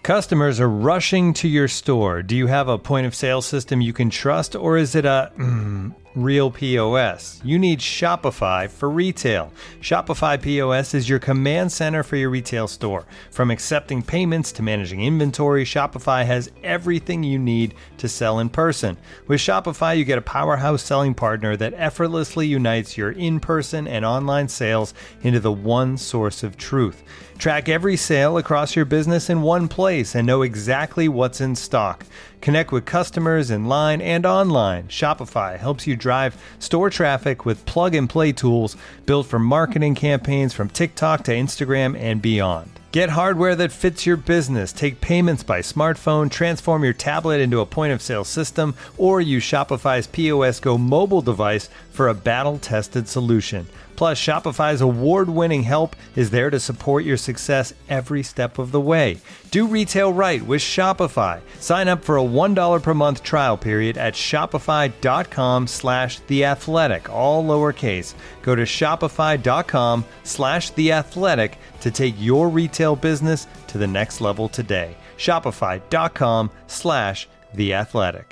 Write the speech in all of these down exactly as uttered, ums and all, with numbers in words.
Customers are rushing to your store. Do you have a point of sale system you can trust, or is it a mm, real P O S? You need Shopify for retail. Shopify P O S is your command center for your retail store. From accepting payments to managing inventory, Shopify has everything you need to sell in person. With Shopify, you get a powerhouse selling partner that effortlessly unites your in-person and online sales into the one source of truth. Track every sale across your business in one place and know exactly what's in stock. Connect with customers in line and online. Shopify helps you drive store traffic with plug-and-play tools built for marketing campaigns from TikTok to Instagram and beyond. Get hardware that fits your business. Take payments by smartphone, transform your tablet into a point-of-sale system, or use Shopify's P O S Go mobile device for a battle-tested solution. Plus, Shopify's award-winning help is there to support your success every step of the way. Do retail right with Shopify. Sign up for a one dollar per month trial period at shopify.com slash theathletic, all lowercase. Go to shopify.com slash theathletic to take your retail business to the next level today. Shopify.com slash theathletic.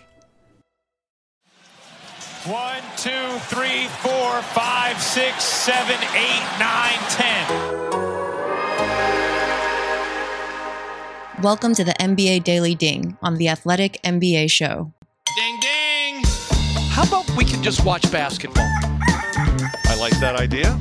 One, two, three, four, five, six, seven, eight, nine, ten. Welcome to the N B A Daily Ding on the Athletic N B A Show. Ding, ding. How about we can just watch basketball? I like that idea.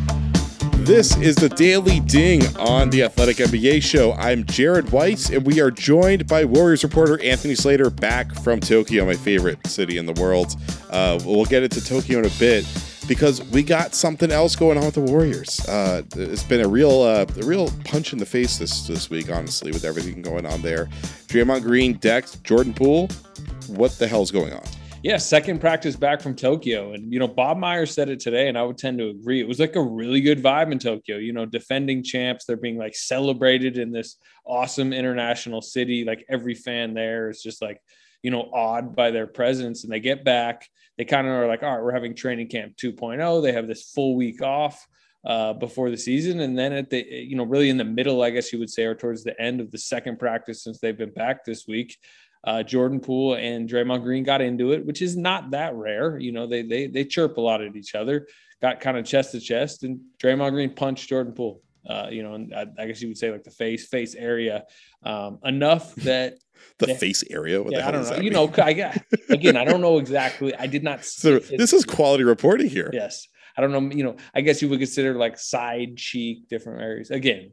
This is the Daily Ding on the Athletic N B A Show. I'm Jared Weiss, and we are joined by Warriors reporter Anthony Slater back from Tokyo, my favorite city in the world. Uh, we'll get into Tokyo in a bit because we got something else going on with the Warriors. Uh, it's been a real, uh, a real punch in the face this this week, honestly, with everything going on there. Draymond Green, Dex, Jordan Poole. What the hell's going on? Yeah, second practice back from Tokyo. And, you know, Bob Myers said it today, and I would tend to agree. It was like a really good vibe in Tokyo, you know, defending champs. They're being like celebrated in this awesome international city. Like every fan there is just like, you know, awed by their presence. And they get back. They kind of are like, all right, we're having training camp two point oh. They have this full week off uh, before the season. And then at the, you know, really in the middle, I guess you would say, or towards the end of the second practice since they've been back this week, Uh, Jordan Poole and Draymond Green got into it, which is not that rare. You know, they they they chirp a lot at each other, got kind of chest to chest, and Draymond Green punched Jordan Poole. Uh, you know, and I, I guess you would say like the face face area, um, enough that the they, face area. What yeah, the hell I don't does know. that You mean? know, I got again. I don't know exactly. I did not. So it, this is quality reporting here. Yes, I don't know. You know, I guess you would consider like side cheek, different areas. Again.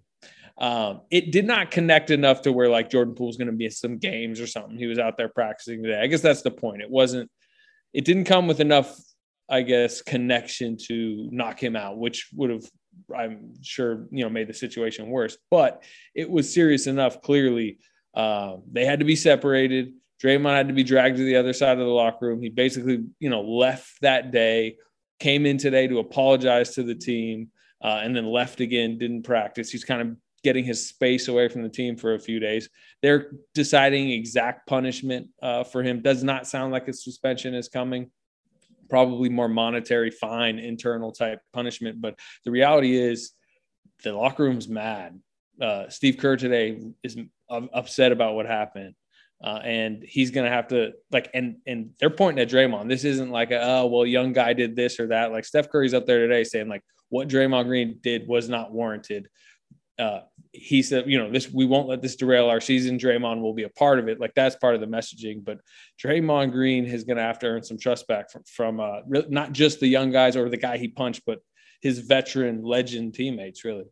Um, it did not connect enough to where like Jordan Poole's going to be at some games or something. He was out there practicing today. I guess that's the point. It wasn't, it didn't come with enough, I guess, connection to knock him out, which would have, I'm sure, you know, made the situation worse, but it was serious enough. Clearly, uh, they had to be separated. Draymond had to be dragged to the other side of the locker room. He basically, you know, left that day, came in today to apologize to the team, uh, and then left again, didn't practice. He's kind of getting his space away from the team for a few days. They're deciding exact punishment uh, for him. Does not sound like a suspension is coming. Probably more monetary fine, internal type punishment. But the reality is the locker room's mad. Uh, Steve Kerr today is upset about what happened. Uh, and he's going to have to like, and, and they're pointing at Draymond. This isn't like, a, oh, well, young guy did this or that. Like Steph Curry's up there today saying like what Draymond Green did was not warranted. Uh, he said, you know, this, we won't let this derail our season. Draymond will be a part of it. Like that's part of the messaging, but Draymond Green is going to have to earn some trust back from, from uh, re- not just the young guys or the guy he punched, but his veteran legend teammates, really.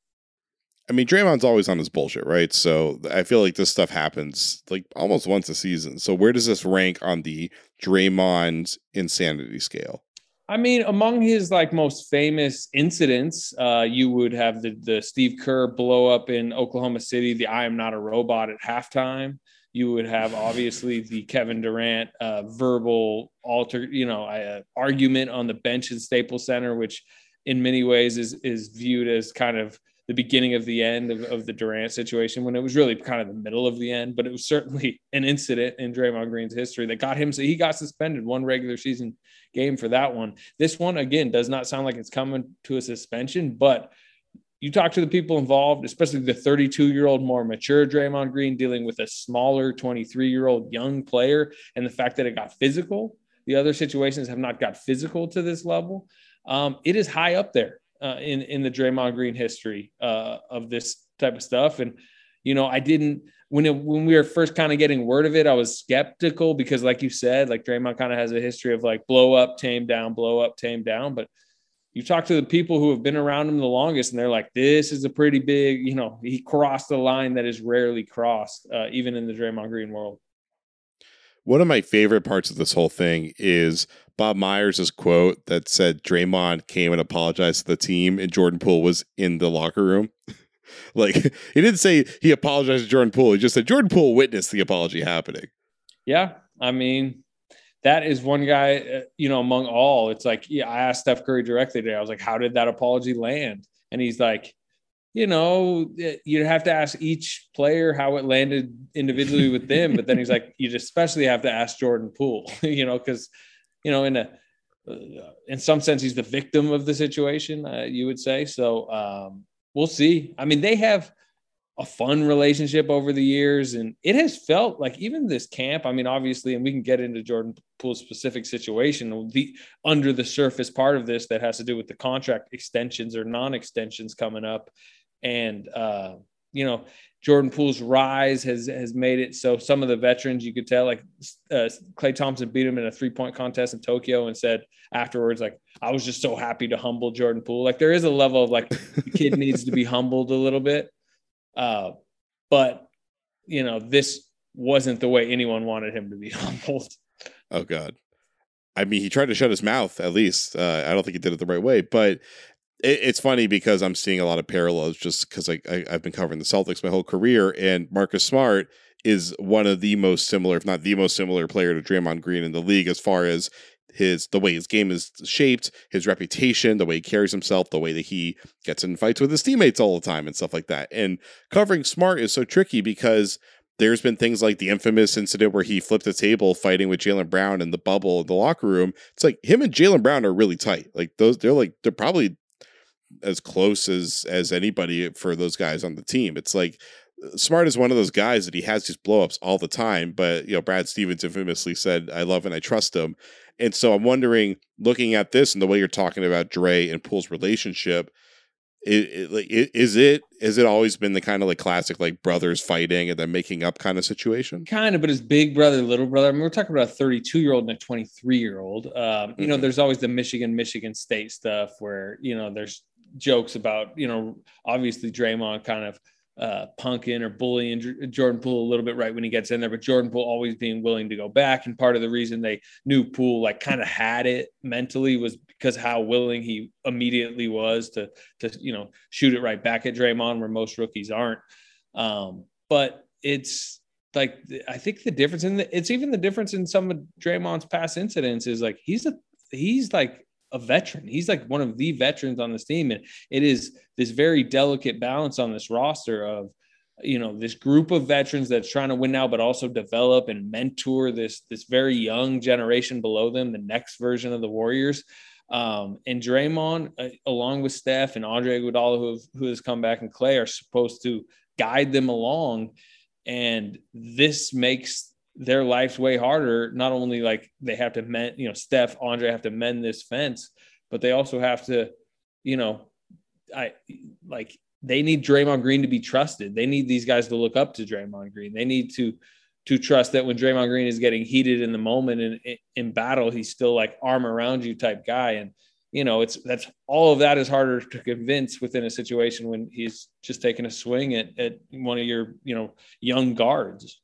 I mean, Draymond's always on his bullshit, right? So I feel like this stuff happens like almost once a season. So where does this rank on the Draymond insanity scale? I mean, among his like most famous incidents, uh, you would have the the Steve Kerr blow up in Oklahoma City, the "I am not a robot" at halftime. You would have obviously the Kevin Durant uh, verbal alter, you know, uh, argument on the bench in Staples Center, which in many ways is is viewed as kind of the beginning of the end of, of the Durant situation, when it was really kind of the middle of the end. But it was certainly an incident in Draymond Green's history that got him. So he got suspended one regular season game for that one. This one, again, does not sound like it's coming to a suspension, but you talk to the people involved, especially the thirty-two-year-old, more mature Draymond Green dealing with a smaller twenty-three-year-old young player, and the fact that it got physical. The other situations have not got physical to this level. Um, it is high up there uh, in, in the Draymond Green history uh, of this type of stuff. And, you know, I didn't when it, when we were first kind of getting word of it, I was skeptical because, like you said, like Draymond kind of has a history of like blow up, tame down, blow up, tame down. But you talk to the people who have been around him the longest, and they're like, this is a pretty big, you know, he crossed a line that is rarely crossed, uh, even in the Draymond Green world. One of my favorite parts of this whole thing is Bob Myers' quote that said Draymond came and apologized to the team and Jordan Poole was in the locker room. Like, he didn't say he apologized to Jordan Poole. He just said Jordan Poole witnessed the apology happening. Yeah. I mean, that is one guy, uh, you know, among all. It's like, yeah, I asked Steph Curry directly today. I was like, how did that apology land? And he's like, you know, you'd have to ask each player how it landed individually with them. But then he's like, you'd especially have to ask Jordan Poole, you know, because, you know, in a, uh, in some sense, he's the victim of the situation, uh, you would say. So um, we'll see. I mean, they have a fun relationship over the years, and it has felt like even this camp, I mean, obviously, and we can get into Jordan Poole's specific situation, the under the surface part of this that has to do with the contract extensions or non-extensions coming up. And, uh, you know, Jordan Poole's rise has has made it so some of the veterans, you could tell, like uh, Klay Thompson beat him in a three-point contest in Tokyo and said afterwards, like, I was just so happy to humble Jordan Poole. Like, there is a level of, like, the kid needs to be humbled a little bit. Uh, but, you know, this wasn't the way anyone wanted him to be humbled. Oh, God. I mean, he tried to shut his mouth, at least. Uh, I don't think he did it the right way, but it, it's funny because I'm seeing a lot of parallels just because I, I, I've been covering the Celtics my whole career, and Marcus Smart is one of the most similar, if not the most similar player to Draymond Green in the league as far as his the way his game is shaped, his reputation, the way he carries himself, the way that he gets in fights with his teammates all the time and stuff like that. And covering Smart is so tricky because there's been things like the infamous incident where he flipped a table fighting with Jaylen Brown in the bubble in the locker room. It's like him and Jaylen Brown are really tight. Like those, they're like they're probably as close as as anybody for those guys on the team. It's like Smart is one of those guys that he has these blowups all the time, but you know, Brad Stevens infamously said, "I love and I trust him." And so I'm wondering, looking at this and the way you're talking about Dre and Poole's relationship, it, it, is it is it always been the kind of like classic like brothers fighting and then making up kind of situation? Kind of, but his big brother, little brother. I mean, we're talking about a thirty-two-year-old and a twenty-three-year-old. Um, mm-hmm. You know, there's always the Michigan, Michigan State stuff where, you know, there's jokes about, you know, obviously Draymond kind of uh, punking or bullying J- Jordan Poole a little bit right when he gets in there, but Jordan Poole always being willing to go back. And part of the reason they knew Poole like kind of had it mentally was because how willing he immediately was to, to, you know, shoot it right back at Draymond where most rookies aren't. Um, but it's like, I think the difference in the, it's even the difference in some of Draymond's past incidents is like, he's a, he's like, a veteran. He's like one of the veterans on this team. And it is this very delicate balance on this roster of, you know, this group of veterans that's trying to win now, but also develop and mentor this, this very young generation below them, the next version of the Warriors. Um, and Draymond, uh, along with Steph and Andre Iguodala, who, have, who has come back, and Klay are supposed to guide them along. And this makes their life's way harder. Not only like they have to mend, you know, Steph, Andre have to mend this fence, but they also have to, you know, I like they need Draymond Green to be trusted. They need these guys to look up to Draymond Green. They need to, to trust that when Draymond Green is getting heated in the moment and in, in battle, he's still like arm around you type guy. And, you know, it's, that's all of that is harder to convince within a situation when he's just taking a swing at, at one of your, you know, young guards.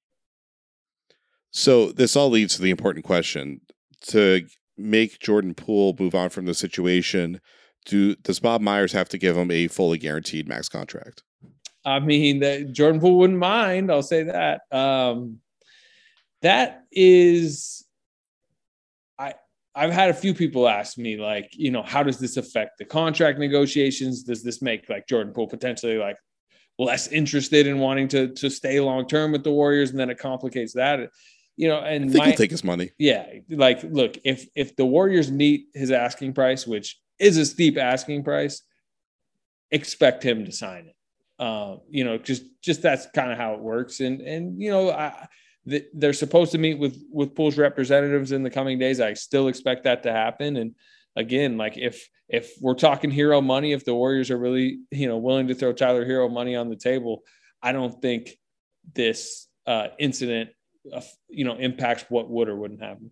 So this all leads to the important question: to make Jordan Poole move on from the situation, do does Bob Myers have to give him a fully guaranteed max contract? I mean, that Jordan Poole wouldn't mind. I'll say that. Um, that is, I I've had a few people ask me, like, you know, how does this affect the contract negotiations? Does this make like Jordan Poole potentially like less interested in wanting to to stay long term with the Warriors, and then it complicates that? You know, and I think my, he'll take his money. Yeah. Like, look, if, if the Warriors meet his asking price, which is a steep asking price, expect him to sign it. Uh, you know, just just that's kind of how it works. And and you know, I, th- they're supposed to meet with with Poole's representatives in the coming days. I still expect that to happen. And again, like if if we're talking hero money, if the Warriors are really you know willing to throw Tyler Hero money on the table, I don't think this uh, incident uh, you know impacts what would or wouldn't happen.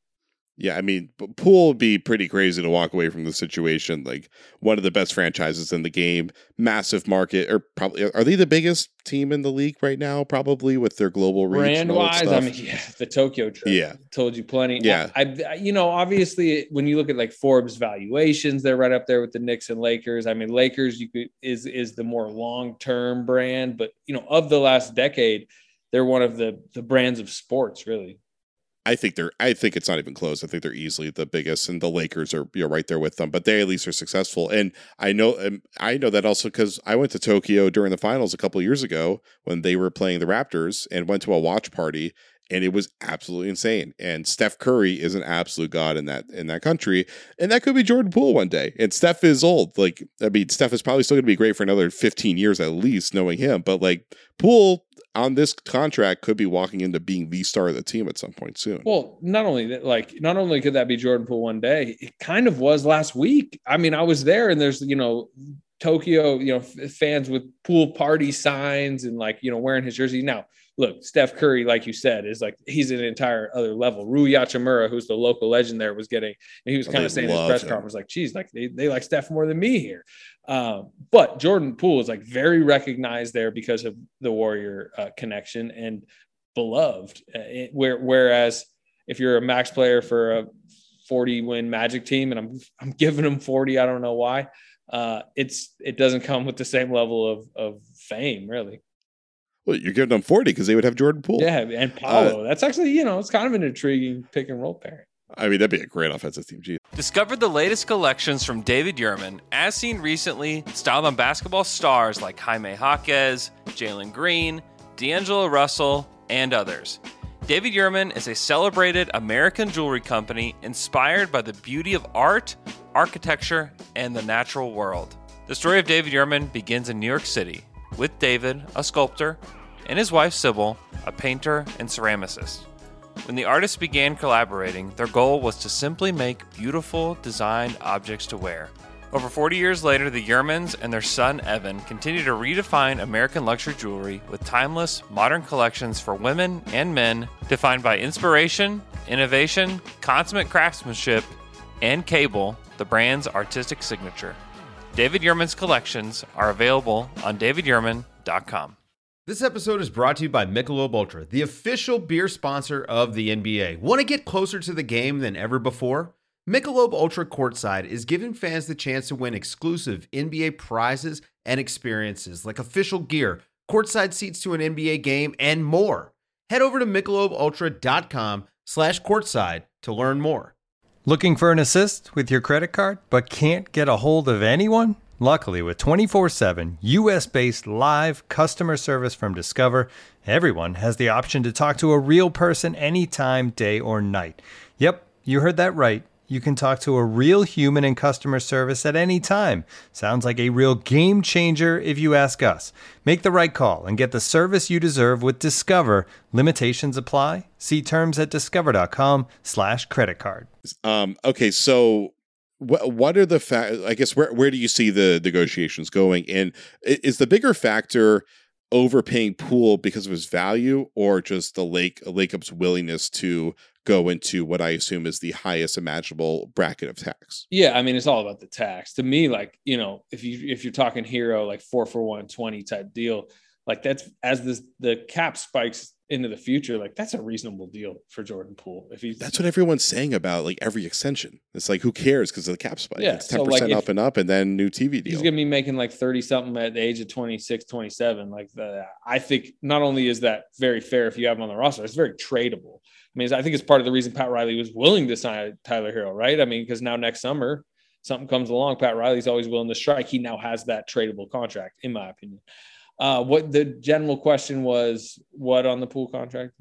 Yeah, I mean, Poole would be pretty crazy to walk away from the situation. Like one of the best franchises in the game, massive market, or probably are they the biggest team in the league right now? Probably with their global reach. Brand wise, I mean, yeah, the Tokyo trip. Yeah, told you plenty. Yeah, I, I, you know, obviously when you look at like Forbes valuations, they're right up there with the Knicks and Lakers. I mean, Lakers you could is is the more long term brand, but you know, of the last decade, they're one of the the brands of sports, really. I think they're. I think it's not even close. I think they're easily the biggest, and the Lakers are you know, right there with them. But they at least are successful, and I know. Um, I know that also because I went to Tokyo during the finals a couple of years ago when they were playing the Raptors, and went to a watch party, and it was absolutely insane. And Steph Curry is an absolute god in that in that country, and that could be Jordan Poole one day. And Steph is old. Like I mean, Steph is probably still going to be great for another fifteen years at least, knowing him. But like Poole on this contract could be walking into being the star of the team at some point soon. Well, not only that, like, not only could that be Jordan Poole one day, it kind of was last week. I mean, I was there and there's, you know, Tokyo, you know, f- fans with Poole party signs and like, you know, wearing his jersey. Now, look, Steph Curry, like you said, is like, he's an entire other level. Rui Hachimura, who's the local legend there, was getting, and he was kind oh, of saying in his press him. conference, like, geez, like they, they like Steph more than me here. Um, but Jordan Poole is like very recognized there because of the Warrior uh, connection and beloved. Uh, it, where, whereas if you're a max player for a forty win Magic team, and I'm I'm giving them forty, I don't know why. Uh, it's it doesn't come with the same level of of fame, really. Well, you're giving them forty because they would have Jordan Poole. Yeah, and Paolo. Uh, That's actually, you know, it's kind of an intriguing pick and roll pairing. I mean, that'd be a great offensive team. Geez. Discover the latest collections from David Yurman, as seen recently, styled on basketball stars like Jaime Jaquez, Jalen Green, D'Angelo Russell, and others. David Yurman is a celebrated American jewelry company inspired by the beauty of art, architecture, and the natural world. The story of David Yurman begins in New York City, with David, a sculptor, and his wife Sybil, a painter and ceramicist. When the artists began collaborating, their goal was to simply make beautiful, designed objects to wear. Over forty years later, the Yurmans and their son Evan continue to redefine American luxury jewelry with timeless, modern collections for women and men, defined by inspiration, innovation, consummate craftsmanship, and Cable, the brand's artistic signature. David Yurman's collections are available on david yurman dot com. This episode is brought to you by Michelob Ultra, the official beer sponsor of the N B A. Want to get closer to the game than ever before? Michelob Ultra Courtside is giving fans the chance to win exclusive N B A prizes and experiences like official gear, courtside seats to an N B A game, and more. Head over to michelob ultra dot com slash courtside to learn more. Looking for an assist with your credit card, but can't get a hold of anyone? Luckily, with twenty-four seven U S-based live customer service from Discover, everyone has the option to talk to a real person anytime, day or night. Yep, you heard that right. You can talk to a real human in customer service at any time. Sounds like a real game changer if you ask us. Make the right call and get the service you deserve with Discover. Limitations apply. See terms at discover.com slash credit card. Um, okay, so what what are the fa- I guess where where do you see the negotiations going? And is the bigger factor overpaying Poole because of his value, or just the Lake Lakeup's willingness to go into what I assume is the highest imaginable bracket of tax? Yeah, I mean, it's all about the tax. To me, like, you know, if you if you're talking hero, like four for one twenty type deal, like that's as this the cap spikes into the future, like that's a reasonable deal for Jordan Poole. If he's that's what everyone's saying about like every extension. It's like, who cares because of the cap spike? Yeah, it's ten percent so like up and up, and then new T V deal. He's gonna be making like thirty something at the age of twenty-six, twenty-seven. Like the, I think not only is that very fair if you have him on the roster, it's very tradable. I mean, I think it's part of the reason Pat Riley was willing to sign Tyler Hero, right? I mean, because now next summer something comes along, Pat Riley's always willing to strike. He now has that tradable contract, in my opinion. Uh, what the general question was, what on the Poole contract?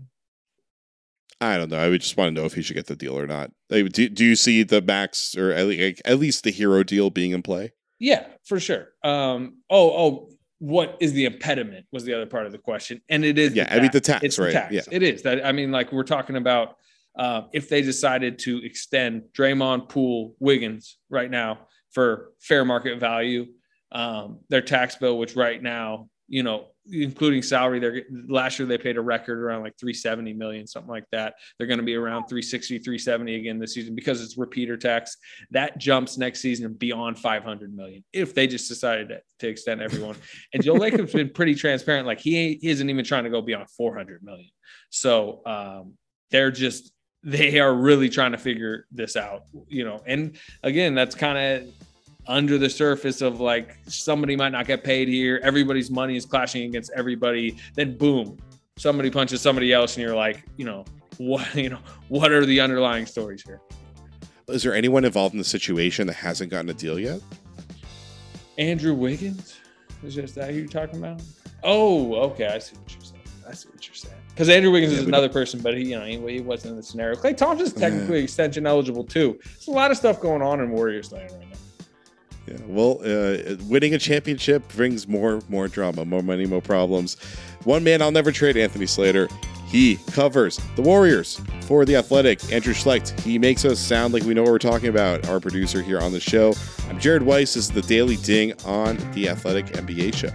I don't know. I would just want to know if he should get the deal or not. Like, do, do you see the max or at least, at least the hero deal being in play? Yeah, for sure. Um, oh, oh, what is the impediment was the other part of the question. And it is, yeah, I mean, the tax, it's right? The tax. Yeah. It is that. I mean, like we're talking about uh, if they decided to extend Draymond, Poole, Wiggins right now for fair market value, um, their tax bill, which right now, you know, including salary, they're last year they paid a record around like three seventy million, something like that. They're going to be around three sixty, three seventy again this season because it's repeater tax. That jumps next season beyond five hundred million if they just decided to, to extend everyone. And Joe Lacob's been pretty transparent. Like he, ain't, he isn't even trying to go beyond four hundred million. So um, they're just, they are really trying to figure this out, you know, and again, that's kind of under the surface of like somebody might not get paid here. Everybody's money is clashing against everybody. Then boom, somebody punches somebody else, and you're like, you know, what, you know, what are the underlying stories here? Is there anyone involved in the situation that hasn't gotten a deal yet? Andrew Wiggins? Is just that who you're talking about? Oh, okay. I see what you're saying. I see what you're saying. Because Andrew Wiggins yeah, is another person, but he, you know, he, he wasn't in the scenario. Klay Thompson's technically yeah. extension eligible too. There's a lot of stuff going on in Warriors land right now. Yeah, well, uh, winning a championship brings more more drama, more money, more problems. One man I'll never trade, Anthony Slater. He covers the Warriors for The Athletic. Andrew Schlecht, he makes us sound like we know what we're talking about, our producer here on the show. I'm Jared Weiss. This is the Daily Ding on The Athletic N B A Show.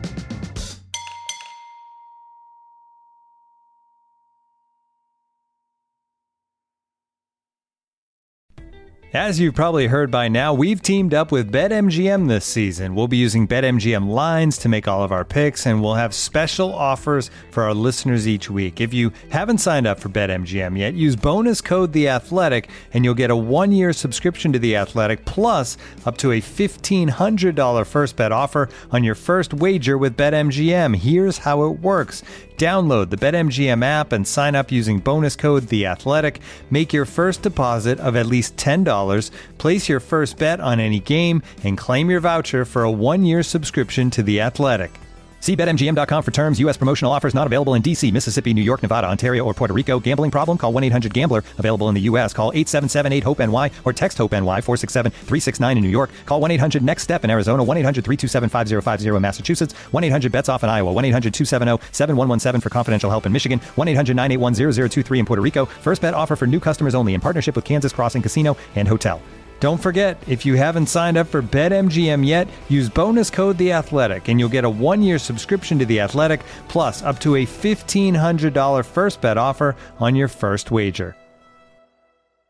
As you've probably heard by now, we've teamed up with BetMGM this season. We'll be using BetMGM lines to make all of our picks, and we'll have special offers for our listeners each week. If you haven't signed up for BetMGM yet, use bonus code The Athletic, and you'll get a one-year subscription to The Athletic, plus up to a fifteen hundred dollars first bet offer on your first wager with BetMGM. Here's how it works. Download the BetMGM app and sign up using bonus code The Athletic. Make your first deposit of at least ten dollars, place your first bet on any game, and claim your voucher for a one-year subscription to The Athletic. See Bet M G M dot com for terms. U S promotional offers not available in D C, Mississippi, New York, Nevada, Ontario, or Puerto Rico. Gambling problem? Call one eight hundred gambler. Available in the U S. Call eight seven seven eight hope N Y or text HOPE-NY four six seven three six nine in New York. Call one eight hundred next step in Arizona. one eight hundred three two seven five zero five zero in Massachusetts. one eight hundred bets off in Iowa. one eight hundred two seven zero seven one one seven for confidential help in Michigan. one eight hundred nine eight one zero zero two three in Puerto Rico. First bet offer for new customers only in partnership with Kansas Crossing Casino and Hotel. Don't forget, if you haven't signed up for BetMGM yet, use bonus code The Athletic, and you'll get a one-year subscription to The Athletic, plus up to a fifteen hundred dollars first bet offer on your first wager.